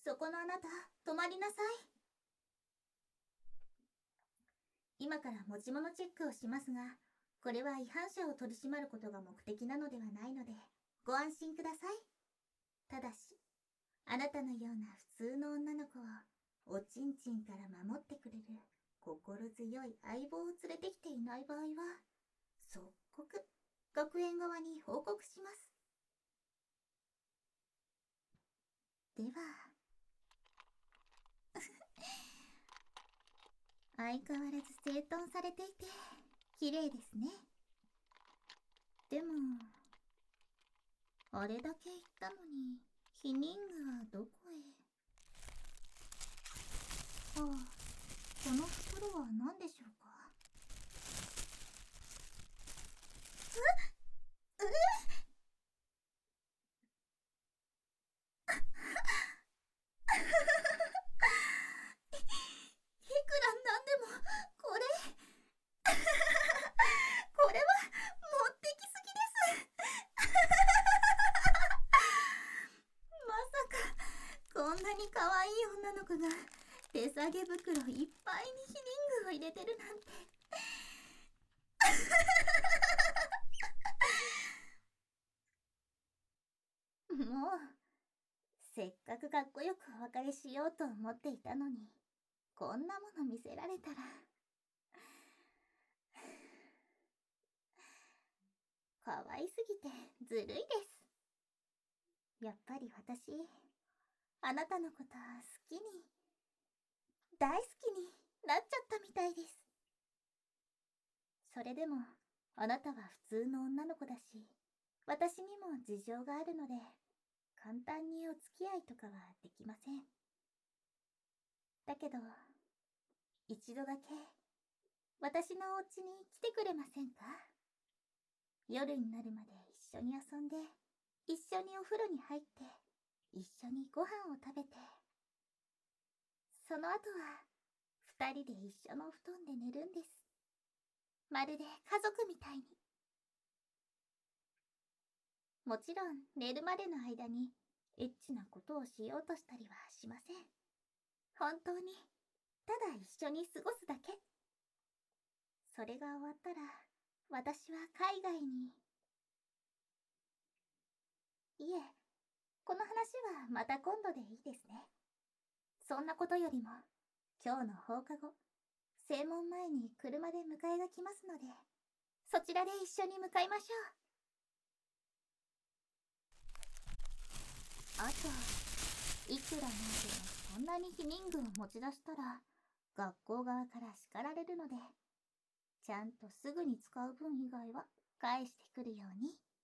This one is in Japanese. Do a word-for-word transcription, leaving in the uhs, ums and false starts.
そこのあなた、止まりなさい。今から持ち物チェックをしますが、これは違反者を取り締まることが目的なのではないので、ご安心ください。ただし、あなたのような普通の女の子をおちんちんから守ってくれる心強い相棒を連れてきていない場合は、即刻学園側に報告します。では相変わらず整頓されていて綺麗ですね。でもあれだけ言ったのに避妊具はどこへ。ああ、この袋は何でしょうか。うういくらなんでもこれこれは持ってきすぎです。まさかこんなに可愛い女の子が手提げ袋いっぱいに避妊具を入れてるなんて。もうせっかくかっこよくお別れしようと思っていたのに、こんなもの見せられたら。可愛すぎてずるいです。やっぱり私、あなたのこと好きに、大好きになっちゃったみたいです。それでも、あなたは普通の女の子だし、私にも事情があるので、簡単にお付き合いとかはできません。だけど、一度だけ、私のお家に来てくれませんか？夜になるまで一緒に遊んで、一緒にお風呂に入って、一緒にご飯を食べて、その後は二人で一緒のお布団で寝るんです。まるで家族みたいに。もちろん寝るまでの間にエッチなことをしようとしたりはしません。本当にただ一緒に過ごすだけ。それが終わったら私は海外に。いえ、この話はまた今度でいいですね。そんなことよりも今日の放課後、正門前に車で迎えが来ますので、そちらで一緒に向かいましょう。あと、いくらなんでもそんなに避妊具を持ち出したら学校側から叱られるので、ちゃんとすぐに使う分以外は返してくるように。